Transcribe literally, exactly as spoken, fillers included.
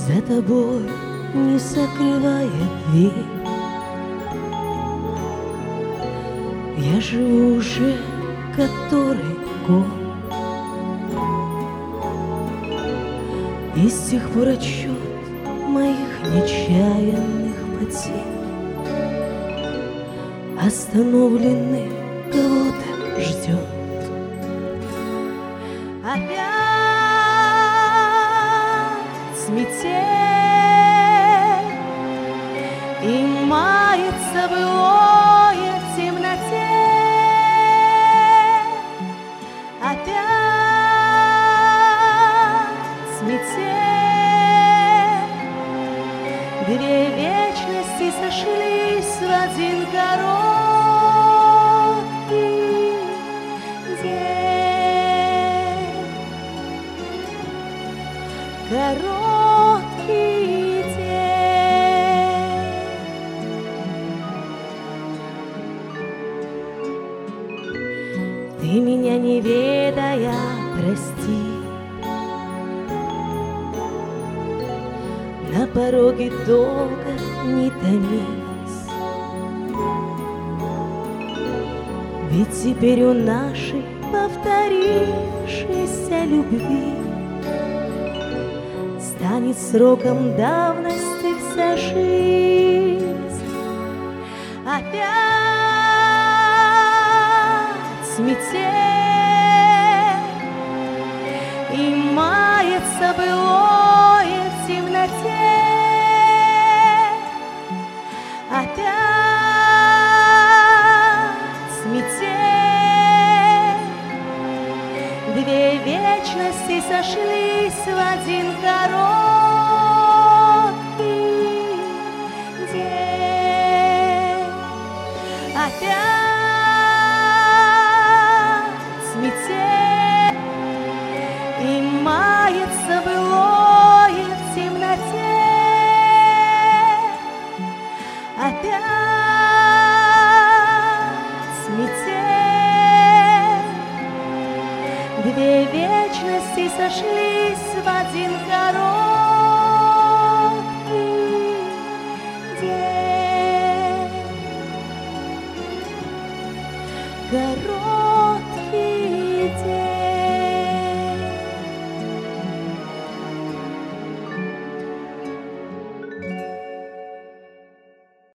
За тобой не закрывает дверь. Я живу уже который год, и с тех пор отсчет моих нечаянных потерь остановленный кого-то ждет. Опять метель, и мается былое в темноте. Опять метель, две вечности сошлись в один короткий день. Короткий день. Ты меня не ведая, прости. На пороге долго не томись, ведь теперь у нашей повторившейся любви станет сроком давности вся жизнь. Опять метель, и мается былое в темноте. Опять метель, две вечности сошлись в один короткий день. Опять метель, и мается былое в темноте. Опять метель, две вечности сошлись в один короткий